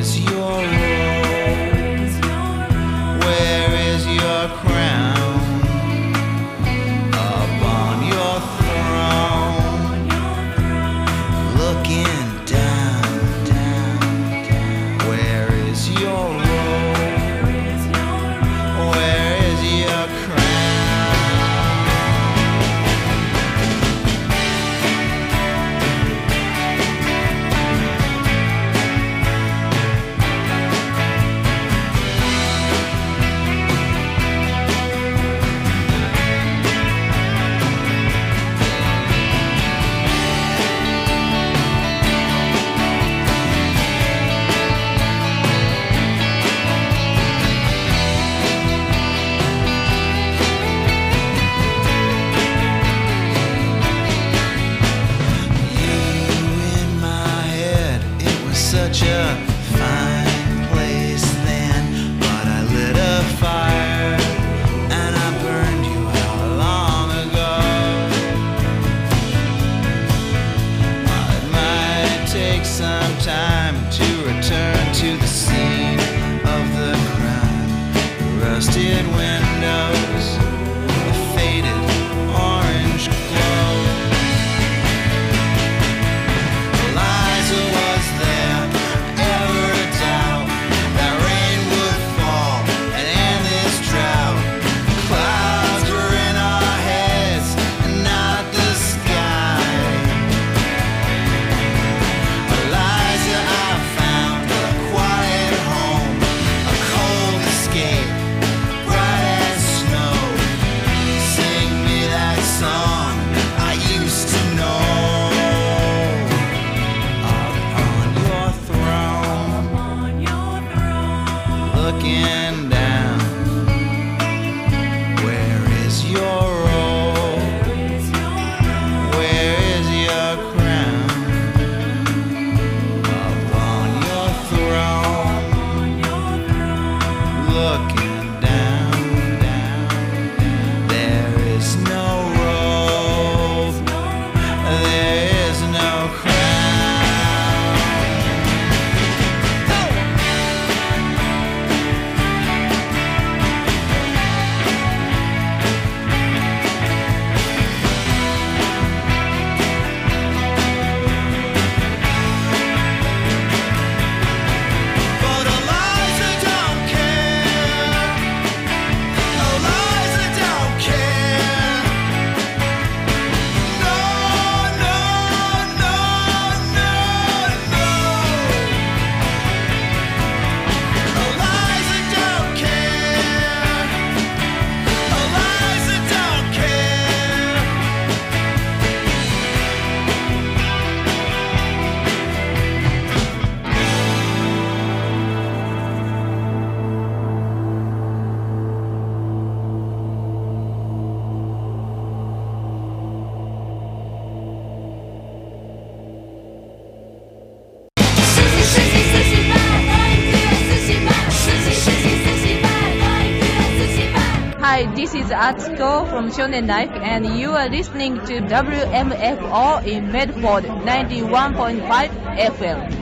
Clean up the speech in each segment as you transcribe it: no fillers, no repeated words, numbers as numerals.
is your robe? Where is your crown? Upon your throne, looking down, down, down. Where is your robe? Where is your crown? Such a fine place then, but I lit a fire and I burned you out long ago. It might take some time to return to the scene of the crime. Rusted windows, a faded orange glow. Eliza was there. Looking down, where is your robe? Where is your crown? Upon your throne, looking down, down, down. There is no robe, there is no crown. Hi, this is Atsuko from Shonen Life, and you are listening to WMFO in Medford 91.5 FM.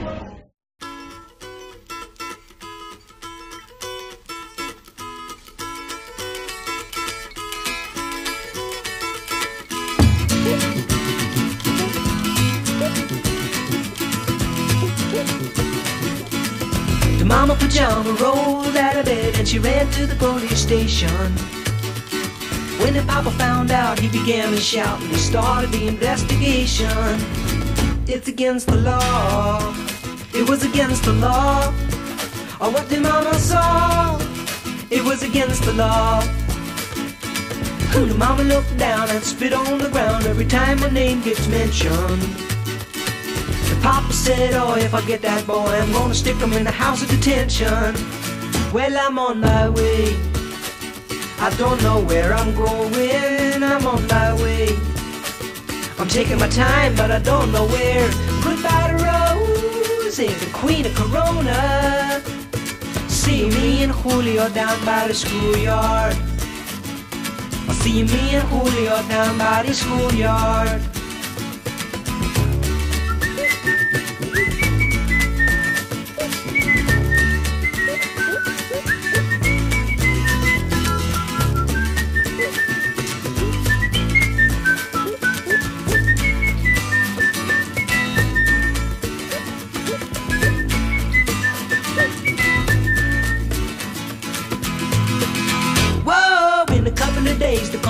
The mama pajama rolled out of bed and she ran to the police station. When the papa found out, he began to shout and he started the investigation. It's against the law. It was against the law. Or what the mama saw. It was against the law. The mama looked down and spit on the ground every time my name gets mentioned. The papa said, oh, if I get that boy, I'm gonna stick him in the house of detention. Well, I'm on my way. I don't know where I'm going. I'm on my way. I'm taking my time, but I don't know where. Goodbye to Rose, the queen of Corona. See me and Julio down by the schoolyard. I'll see me and Julio down by the schoolyard.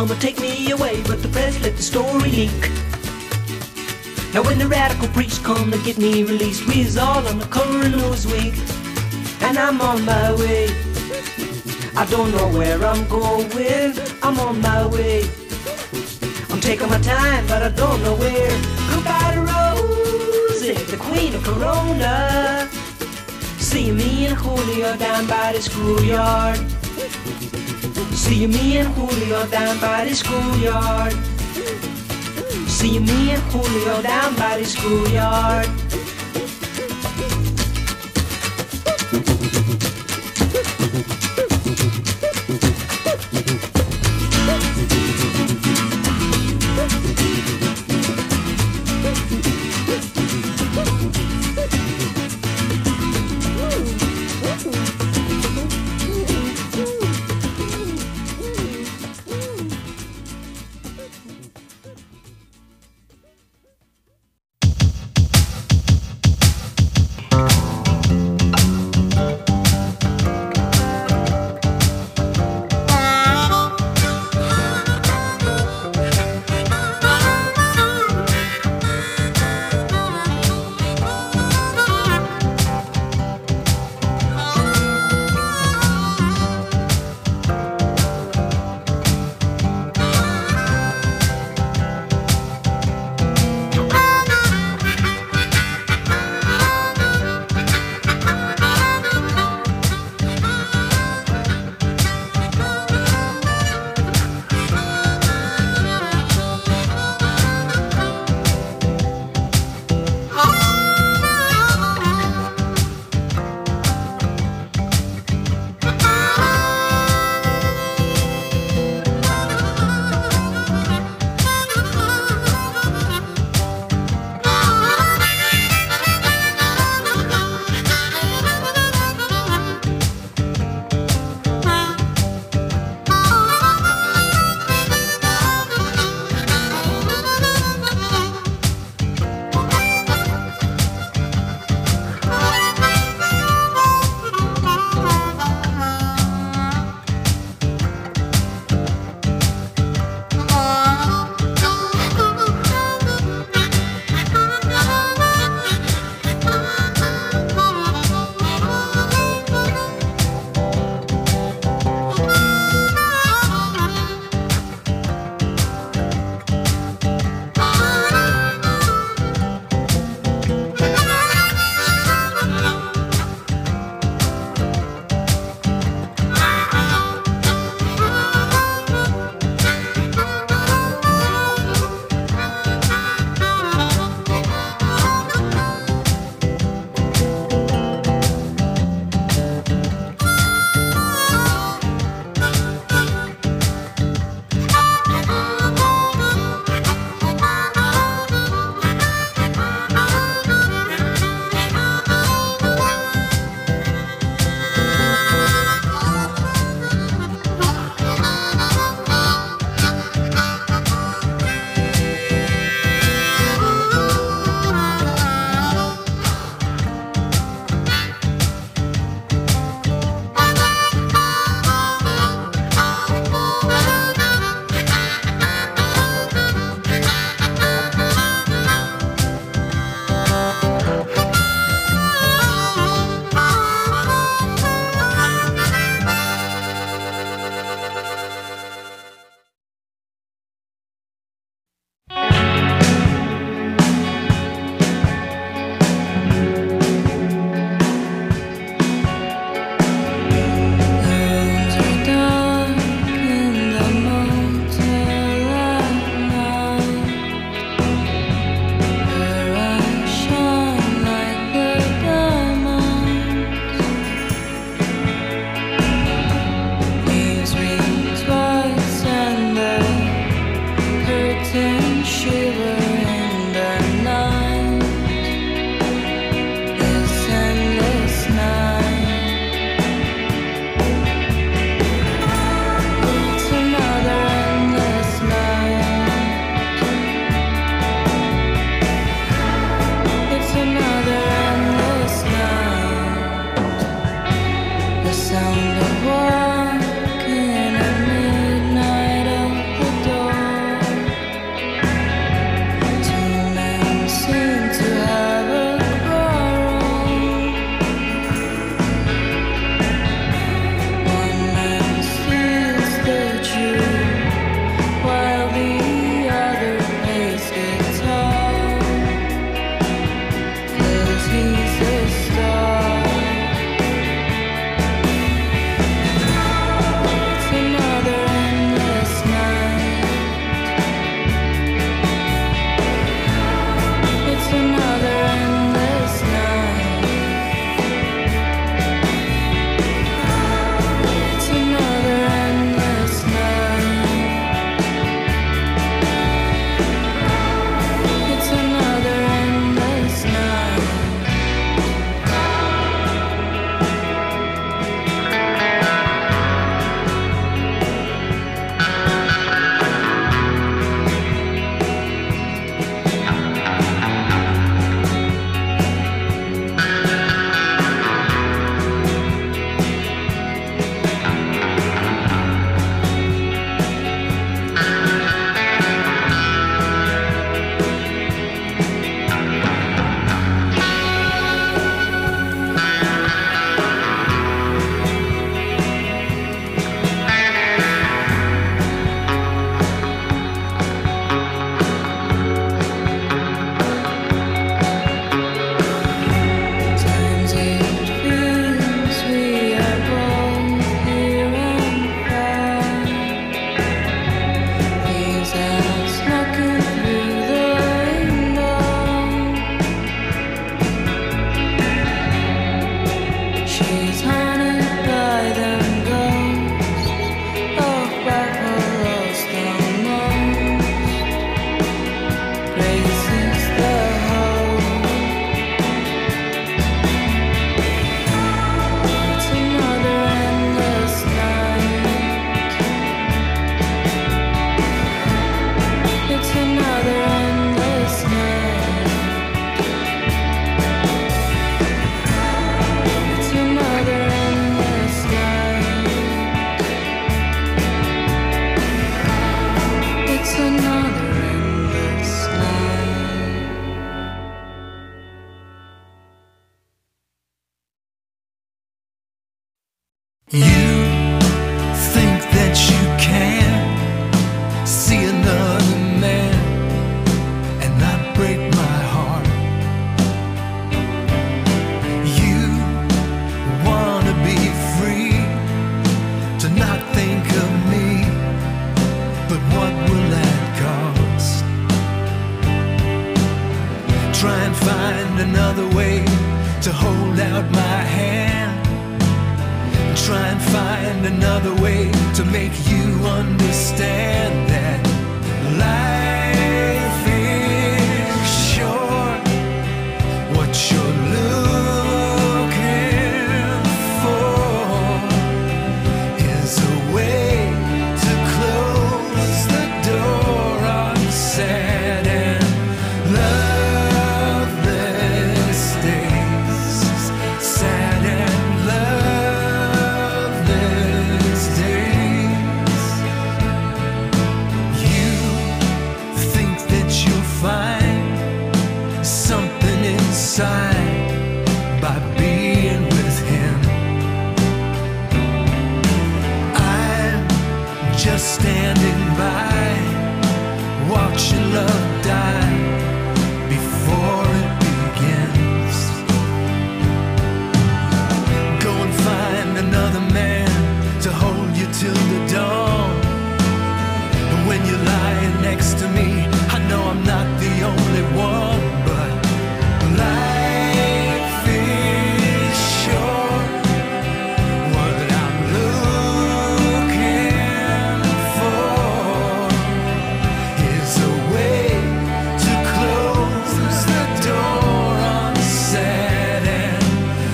come and take me away, but the press let the story leak. Now when the radical priest come to get me released, we is all on the coroner's wing, and I'm on my way. I don't know where I'm going, I'm on my way. I'm taking my time, but I don't know where. Goodbye to Rosie, the queen of Corona. See me and Julio down by the schoolyard. See me and Julio down by the schoolyard. See me and Julio down by the schoolyard. She's haunted by them ghosts of Buffalo's the most. Raises the hope. It's another endless night. It's another endless night. It's another endless night. It's another endless night. You think that you can see another man and not break my heart. You wanna be free to not think of me, but what will that cost? Try and find another way to hold out my hand. Try and find another way to make you understand that life is short. What you're looking for is a way to close the door on sad and loveless days. Sad and loveless days. You think that you'll find something inside by being with him. I'm just standing by, watching love die before it begins. Go and find another man to hold you till the dawn. And when you're lying next to me, I know I'm not the only one, but life is short. What I'm looking for is a way to close the door on sad and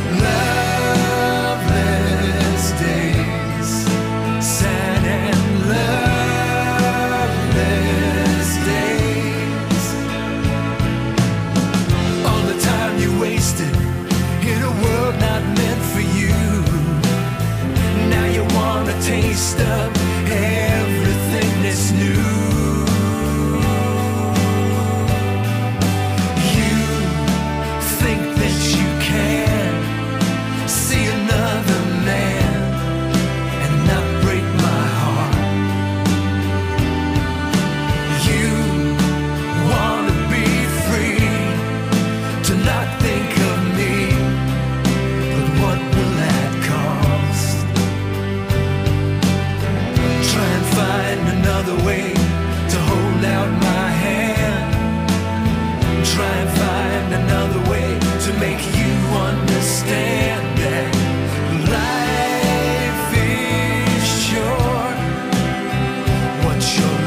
loveless days. Sad and loveless days. All the time you wasted in a world not meant for you. Now you want a taste of everything that's new. You think that you can see another man and not break my heart. You wanna be free to not think of me, but what will that cost? Try and find another way to hold out my hand. Try and find another way to make you understand that life is short. What you're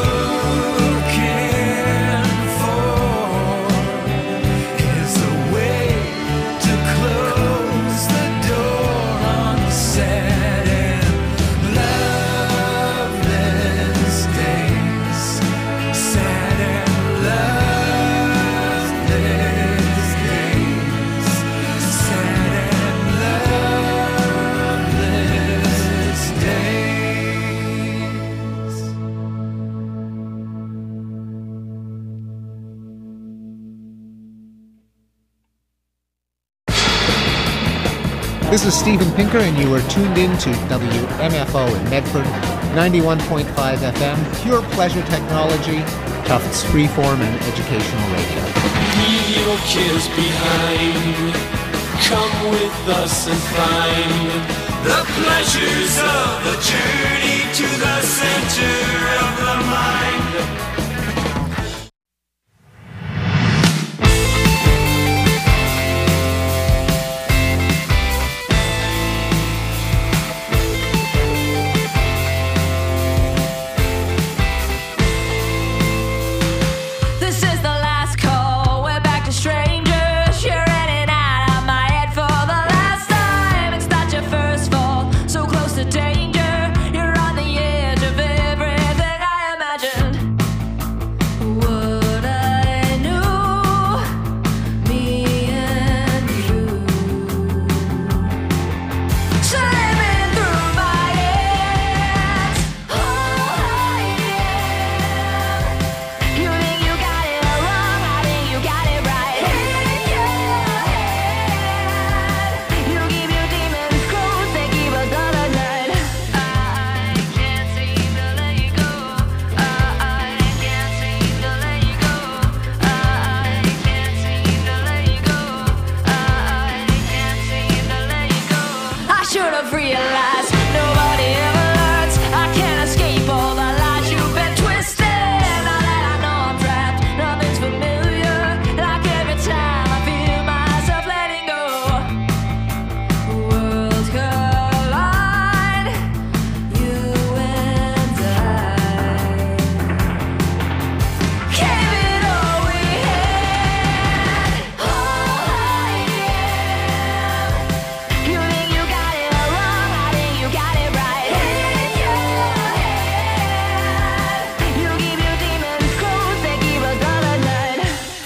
looking for is a way to close the door on sad and loveless days. Sad and loveless days. Sad and loveless days. This is Steven Pinker, and you are tuned in to WMFO in Medford, 91.5 FM, pure pleasure technology, Tufts freeform and educational radio. Leave your cares behind. Come with us and find the pleasures of the journey to the center of the mind. should have realized nobody ever learns. I can't escape all the lies you've been twisting. Now that I know I'm trapped, nothing's familiar. Like every time I feel myself letting go, worlds collide, you and I. Gave it all we had. Oh, yeah. You think you got it all wrong, I think you got it right. In your head, you keep your demons close, they keep us up at night.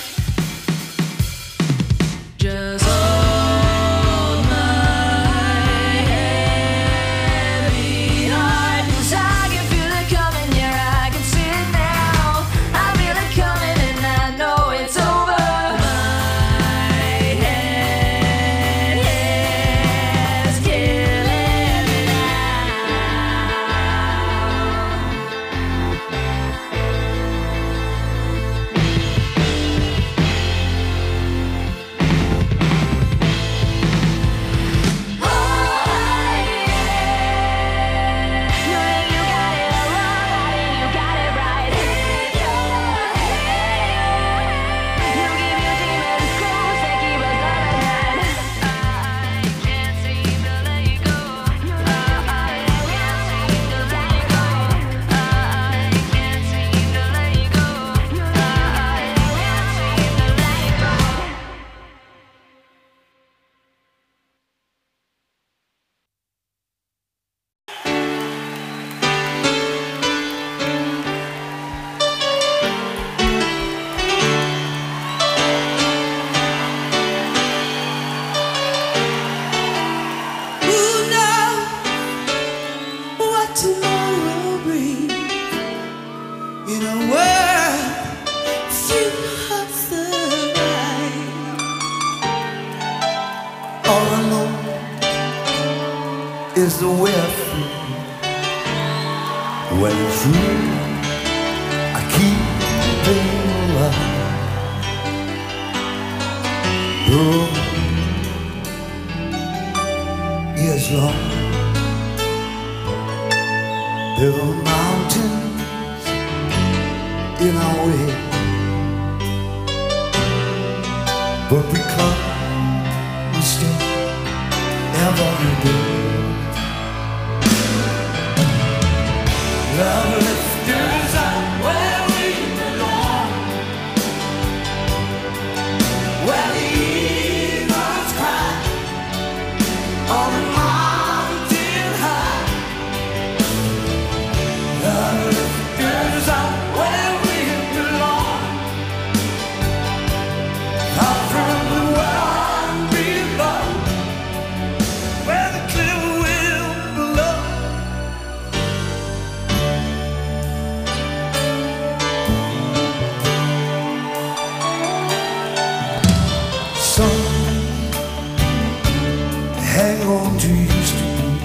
Just hold my head behind, 'cause I can feel it coming, yeah, I can see it now. I feel it coming and I know it's over. My head is killing me now. Oh, yeah. You think you got it all wrong, I think you got it right. In your head, you keep your demons close, they keep us up at night. I can't seem to let you go. I can't seem to let you go. I can't seem to let you go. I can't seem to let you go. Who knows what tomorrow brings? In a world, few hearts survive. All I know is the way I feel. When it's true, I keep it alive. Oh, yes, Lord. There are mountains in our way, but we come, we stay every day. Love lifters up where we belong, where the eagles cry on the mountain high. Love lifters up where we belong, out from the world below, where the clear will blow. Some hang on to used to be,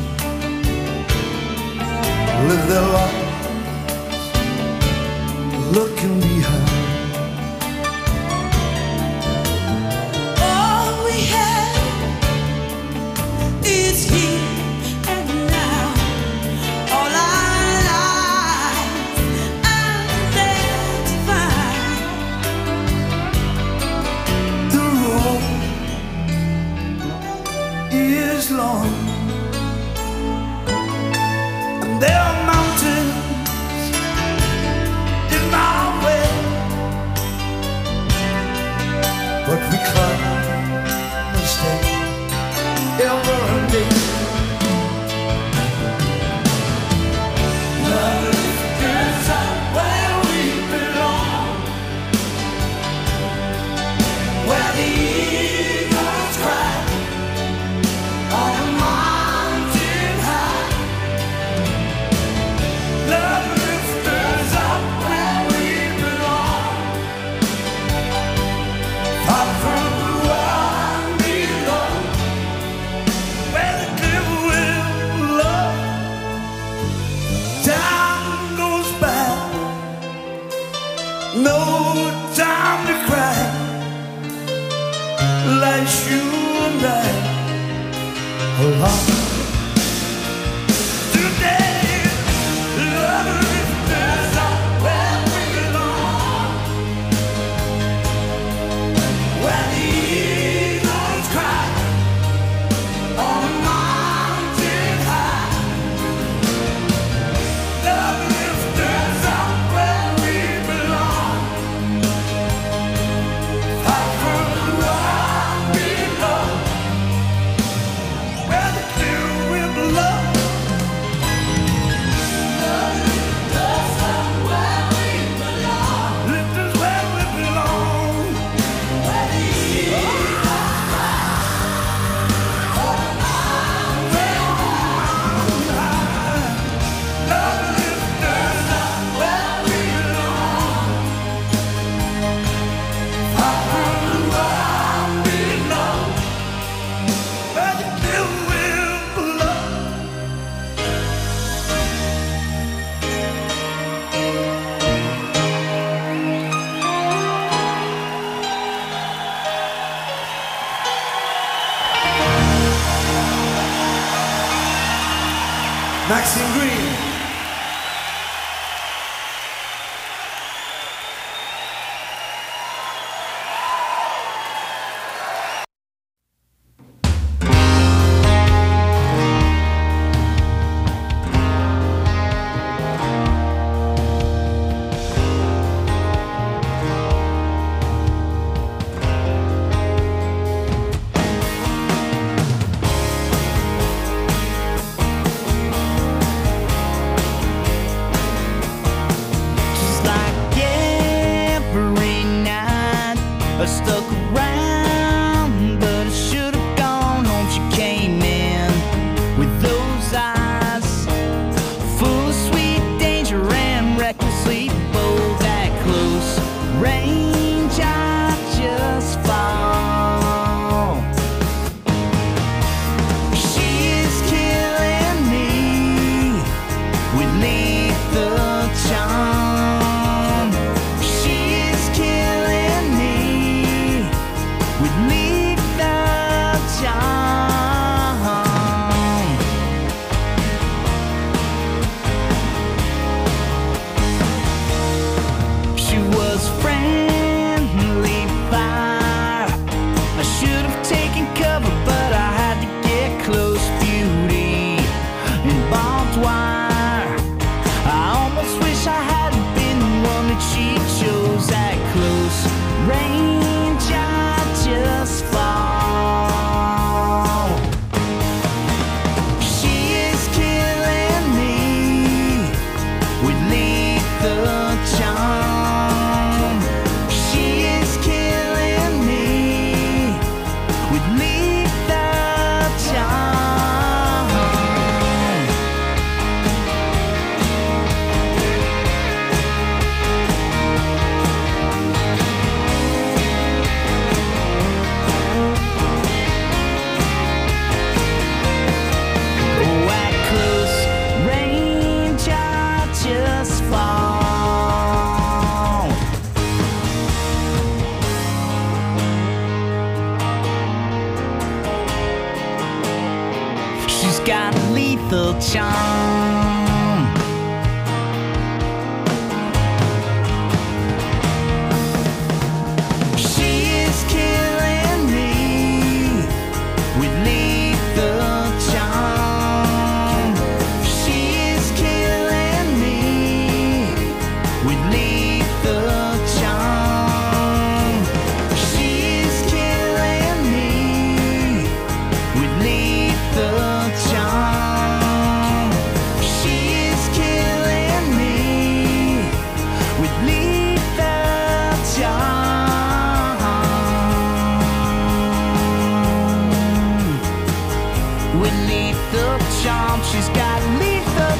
live their lives looking behind. All we have is here and now. All our lives identified. The road is long, and there are mountains in my way, but we climb and stay every day. Love lifters up where we belong, where the eagles cry on a mountain high. Love lifters up where we belong, far from the world below, where the clear will blow. Time goes by, no time to cry. Like you and I, alone. Maxine Green. Just like every night I stuck around, but I should have gone home. She came in with those eyes full of sweet danger and recklessly bold. At close range I just fall. She is killing me with lethal charm. She is killing me with lethal charm. She was friendly fire. I should have taken cover, but I had to get close. Beauty and barbed wire. I almost wish I hadn't been the one that she chose. At close range I just fall. She is killing me with lethal charm. She is killing me with lethal charm. Oh, at close range I just fall. She's got lethal charm. She is killing me with lethal charm. She is killing me with lethal charm. She is killing me with lethal charm. She is killing me with lethal charm. With lethal charm, she's got lethal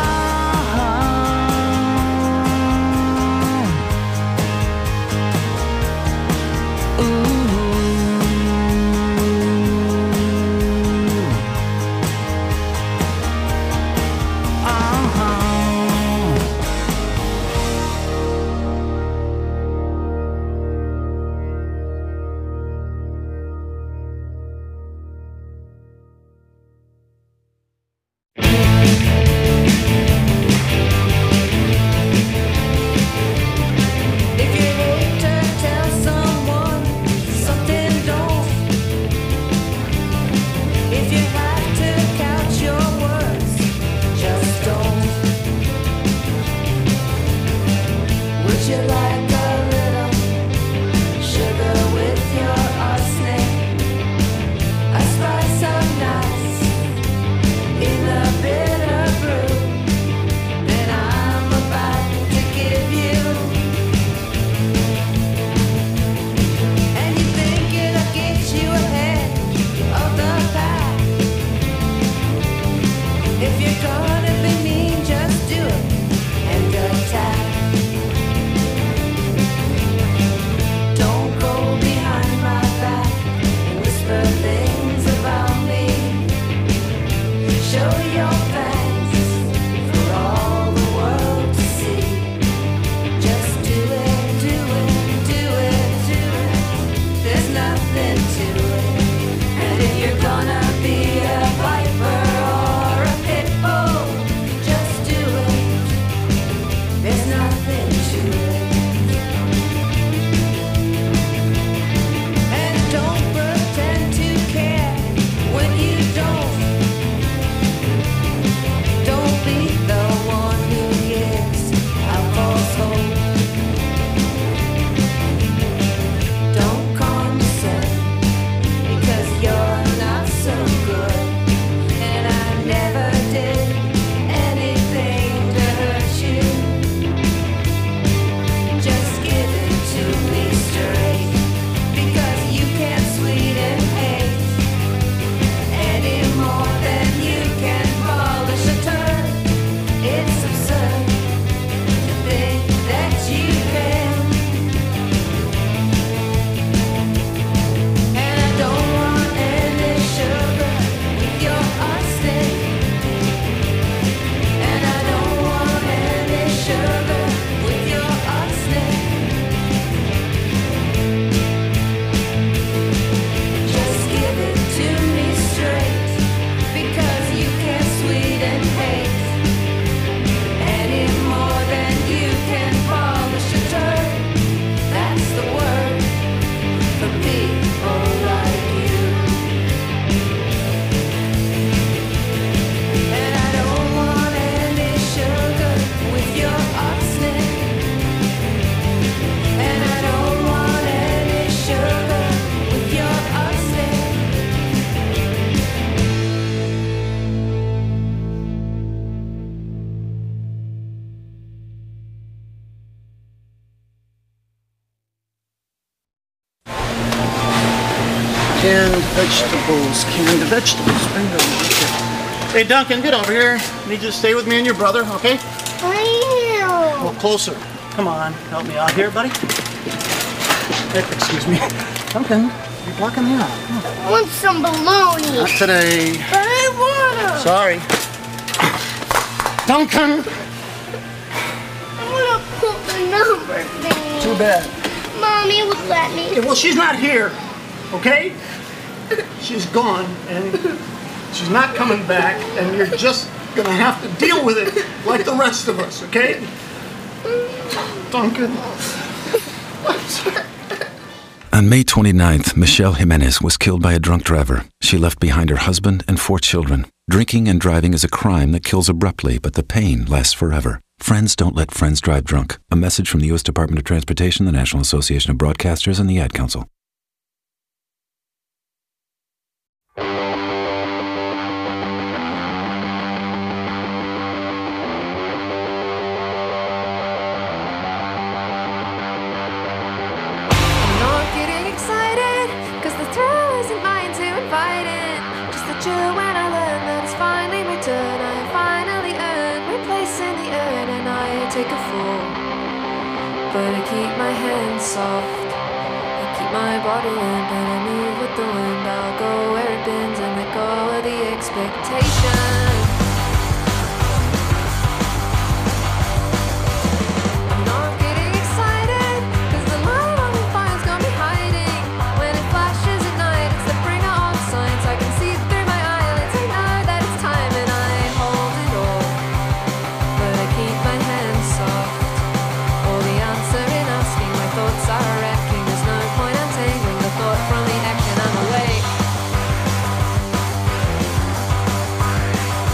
charm. Vegetables, canned vegetables. Bingo. Okay. Hey, Duncan, get over here. Need you to stay with me and your brother, okay? I am. Well, closer. Come on, help me out here, buddy. Excuse me. Duncan, you're blocking me out. I want some bologna. Not today. But I want to. Sorry. Duncan! I want to put the number thing. Too bad. Mommy would let me. Okay, well, she's not here, okay? She's gone, and she's not coming back, and you're just gonna have to deal with it like the rest of us, okay? Duncan. On May 29th, Michelle Jimenez was killed by a drunk driver. She left behind her husband and 4 children. Drinking and driving is a crime that kills abruptly, but the pain lasts forever. Friends don't let friends drive drunk. A message from the U.S. Department of Transportation, the National Association of Broadcasters, and the Ad Council. Take a fall, but I keep my hands soft, I keep my body limp, and I move with the wind. I'll go where it bends and let go of the expectation. I'm not getting excited, 'cause the light on the fire's got me hiding. When it flashes at night, it's the bringer of signs. I can see through my eyelids, I know that it's time, and I hold it all, but I keep my hands soft. All the answer in asking, my thoughts are wrecking. There's no point untangling the thought from the action. I'm awake.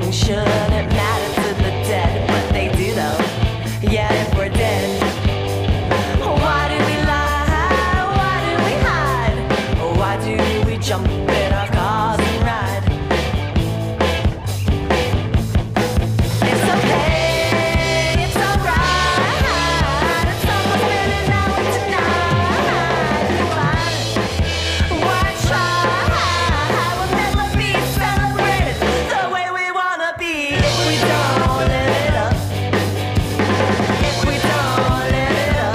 things shouldn't matter to the dead, but they do though. Yeah, if we're dead. Why do we lie? Why do we hide? Why do we jump in our cars and ride? It's okay, it's alright. It's almost midnight now tonight. Why try? We'll never be celebrated the way we wanna be if we don't live it up. If we don't live it up.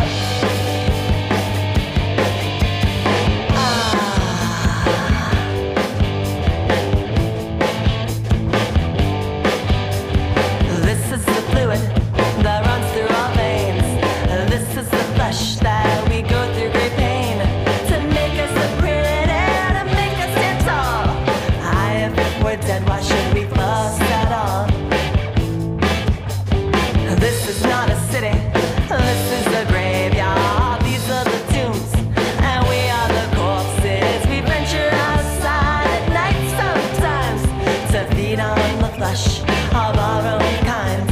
This is the fluid that runs through our veins. This is the flesh that we go through great pain to make us look pretty, to make us stand tall. If we're dead, why should we fuss at all? This is not a city, this is a graveyard. These are the tombs, and we are the corpses. We venture outside at night sometimes to feed on the flesh of our own kind.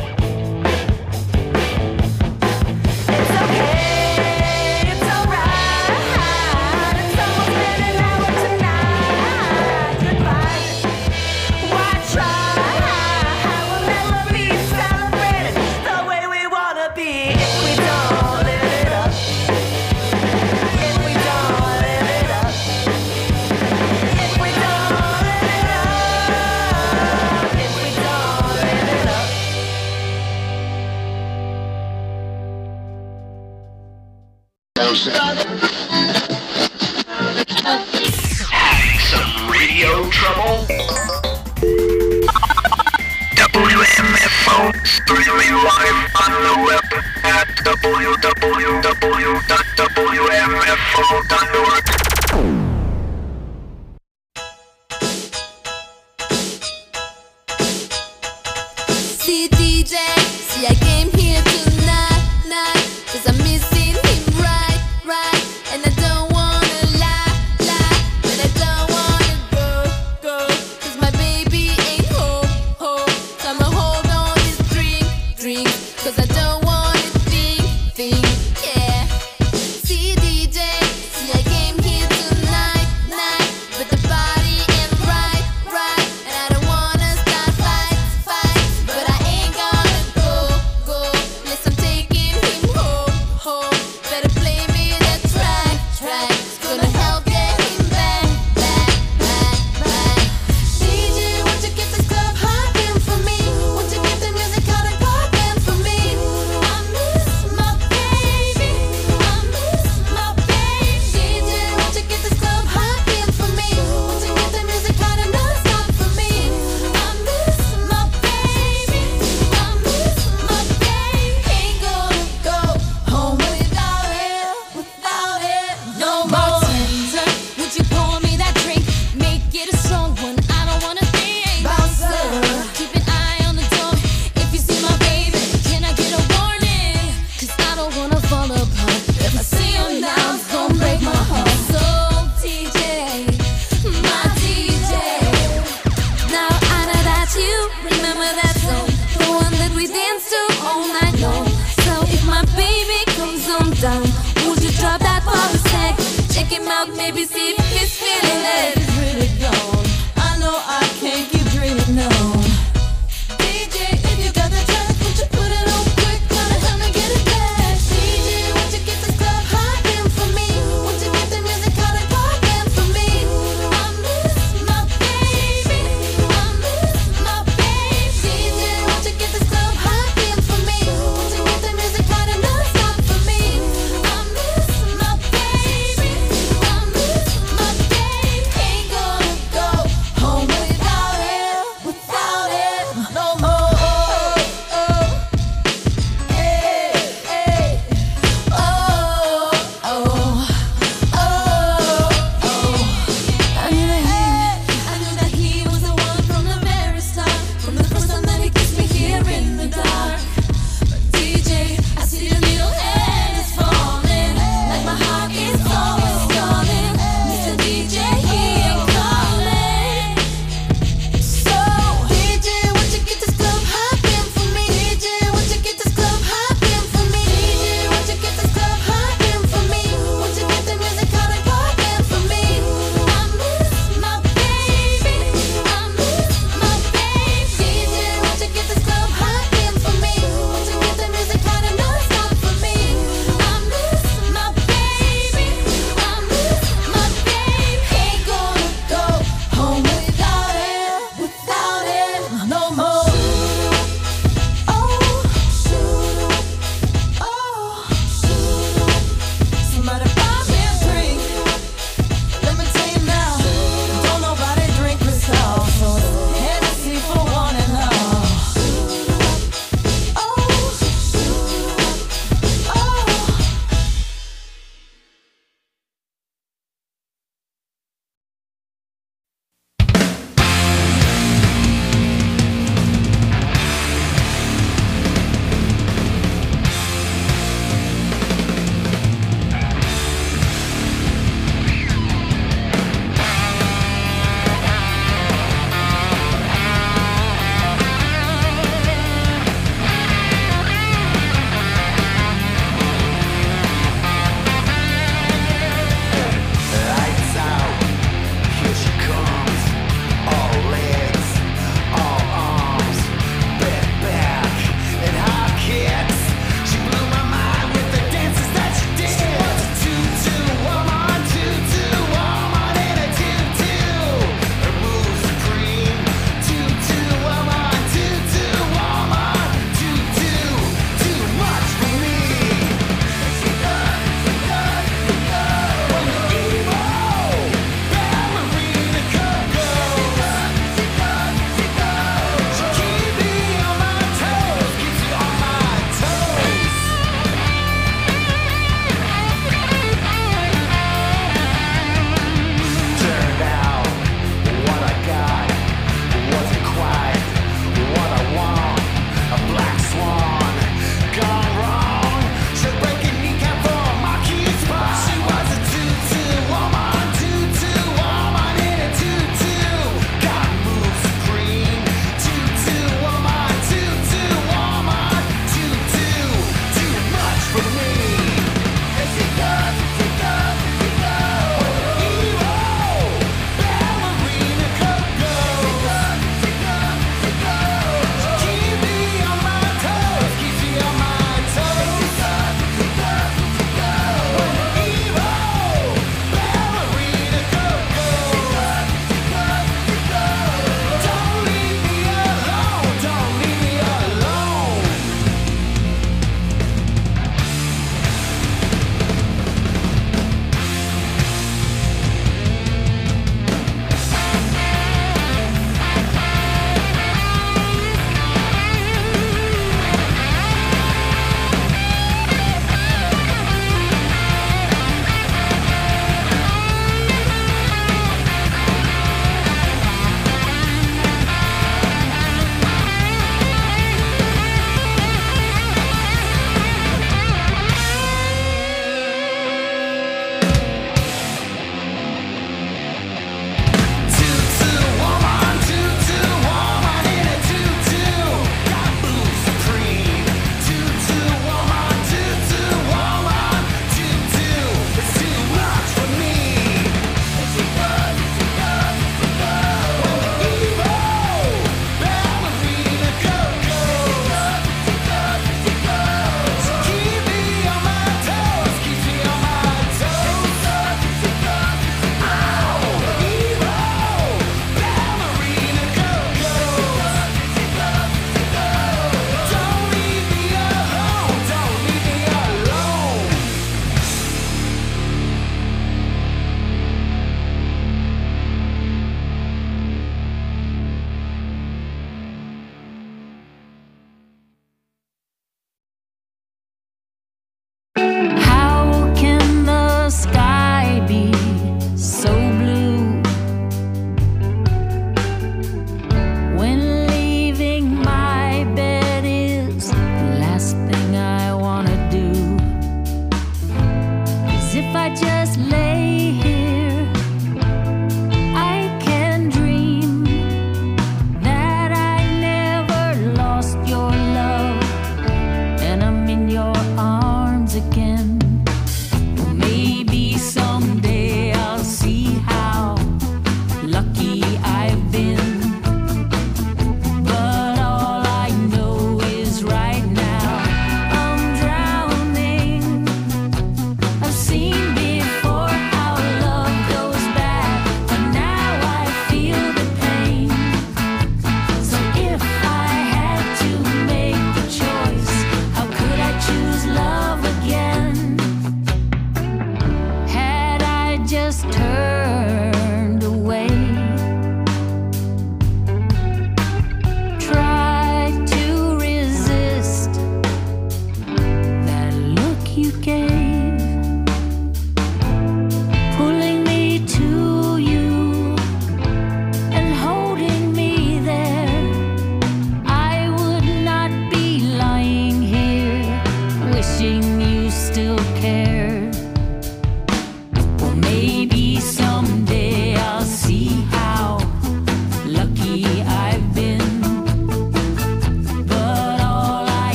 It's okay, it's alright. It's almost midnight now tonight. Goodbye. Why try? We'll never be celebrated the way we wanna be if we don't live it up. If we don't live it up. If we don't live it up. If we don't live it up. Having some radio trouble? WMFO streaming live on the web at www.wmfo.org. See DJ, see I came here tonight, cause I'm missing him right, and I don't wanna lie, but I don't wanna go, cause my baby ain't home, so I'ma hold on this drink, cause I don't wanna think, yeah. See DJ, see I came here tonight, but the body ain't right, and I don't wanna start fights, but I ain't gonna go, unless I'm taking him home. Better play me that track, it's gonna help get him back. DJ, won't you get this club hopping for me? Won't you get the music out and popping for me? I miss my baby, DJ, won't you get this club hopping for me? Won't you get the music out and not stop for me? I miss my baby, ain't gonna go home without it no more. Bartender, would you pour me that drink? Make it a strong one, I don't wanna think. Bouncer, keep an eye on the door. If you see my baby, can I get a warning? Cause I don't wanna fall apart. If I see him now, it's gonna break my heart. So DJ, my DJ, now I know that you remember that song, the one that we danced to all night long. So if my baby comes on down, would you drop that for a sec? Check him out, maybe see if he's feeling it.